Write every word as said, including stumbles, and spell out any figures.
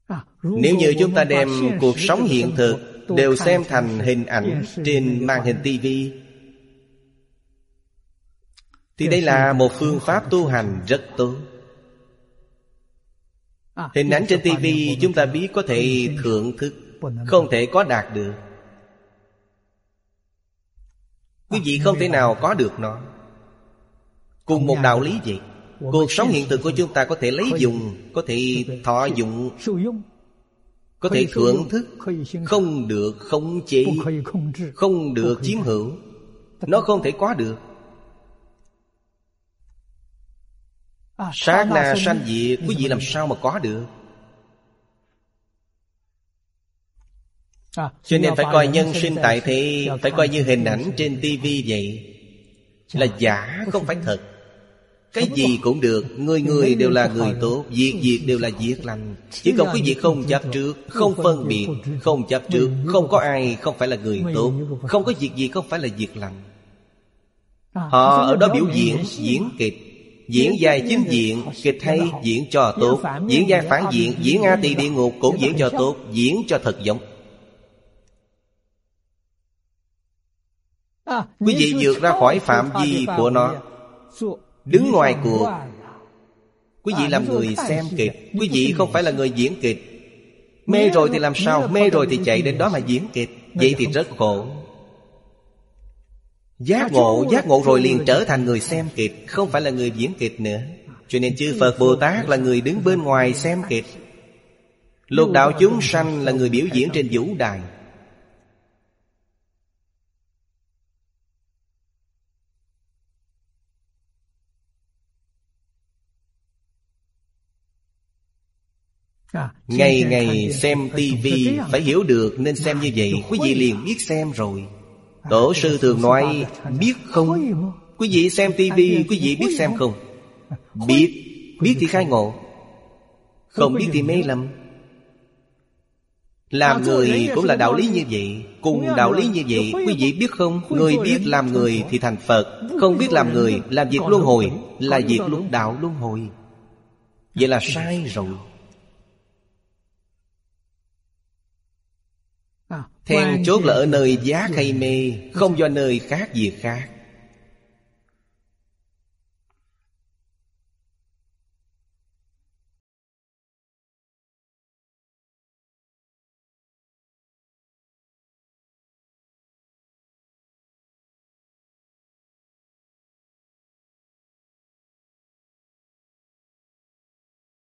Nếu như chúng ta đem cuộc sống hiện thực đều xem thành hình ảnh trên màn hình tivi, thì đây là một phương pháp tu hành rất tốt. Hình ảnh trên tivi chúng ta biết có thể thưởng thức, không thể có đạt được. Quý vị không thể nào có được nó. Cùng một đạo lý vậy. Cuộc sống hiện thực của chúng ta có thể lấy dùng, có thể thọ dụng, có thể thưởng thức, không được khống chế, không được chiếm hữu. Nó không thể có được. Sát na sanh diệt, quý vị làm sao mà có được? Cho nên phải coi nhân sinh tại thế, phải coi như hình ảnh trên tivi vậy. Là giả, không phải thật. Cái gì cũng được, người người đều là người tốt, việc việc đều là việc lành. Chỉ cần quý vị không chấp trước, không phân biệt, không chấp trước, không có ai không phải là người tốt, không có việc gì không phải là việc lành. Họ ở đó biểu diễn, diễn kịch, diễn vai chính diện, kịch hay diễn cho tốt, diễn vai phản diện, diễn A Tỳ địa ngục cũng diễn cho tốt, diễn cho thật giống. Quý vị vượt ra khỏi phạm vi của nó, đứng ngoài cuộc. Quý vị làm người xem kịch, quý vị không phải là người diễn kịch. Mê rồi thì làm sao? Mê rồi thì chạy đến đó mà diễn kịch. Vậy thì rất khổ. Giác ngộ, giác ngộ rồi liền trở thành người xem kịch, không phải là người diễn kịch nữa. Cho nên chư Phật Bồ Tát là người đứng bên ngoài xem kịch. Lục đạo chúng sanh là người biểu diễn trên vũ đài. Ngày ngày xem tivi, phải hiểu được nên xem như vậy. Quý vị liền biết xem rồi. Tổ sư thường nói biết không. Quý vị xem tivi, quý vị biết xem không? Biết, biết thì khai ngộ, không biết thì mê lầm. Làm người cũng là đạo lý như vậy. Cùng đạo lý như vậy, quý vị biết không? Người biết làm người thì thành Phật, không biết làm người, làm việc luân hồi, là việc luân đạo luân hồi. Vậy là sai rồi. Then chốt là ở nơi giác hay mê, không do nơi khác việc khác.